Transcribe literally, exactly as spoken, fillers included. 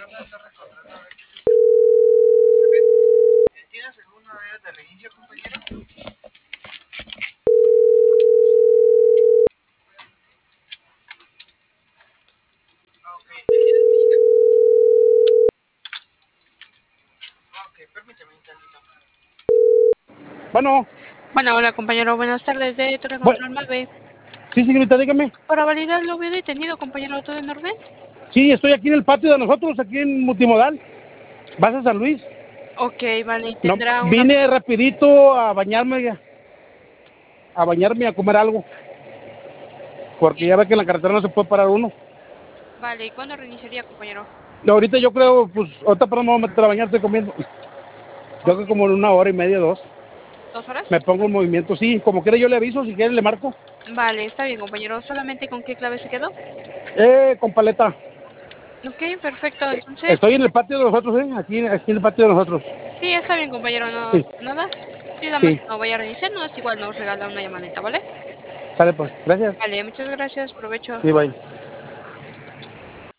¿Tienes alguna idea de reinicio, compañero? Ok, ok, permíteme un tantito. Bueno, Bueno, hola compañero, buenas tardes de Torre bueno, Control Mave. sí, señorita, dígame. Para validar lo veo detenido, compañero, ¿todo en orden? Sí, estoy aquí en el patio de nosotros, aquí en Multimodal. ¿Vas a San Luis? Ok, vale, y No, tendrá una... vine rapidito a bañarme, a bañarme y a comer algo. Porque ya ve que en la carretera no se puede parar uno. Vale, ¿y cuándo reiniciaría, compañero? Y ahorita yo creo, pues, ahorita para no me voy a meter a bañar, estoy comiendo. Yo Ok, creo que como en una hora y media, dos. ¿dos horas? Me pongo en movimiento, sí, como quiera yo le aviso, si quiere le marco. Vale, está bien, compañero, ¿solamente con qué clave se quedó? Eh, con paleta. Ok, perfecto, entonces... Estoy en el patio de nosotros, eh, aquí, aquí en el patio de nosotros. Sí, está bien, compañero, no Sí, pasa nada. Sí, nada más sí, que no vaya a reiniciarnos, igual nos regala una llamadita, ¿vale? sale pues, gracias. Vale, muchas gracias, provecho. Sí, bye.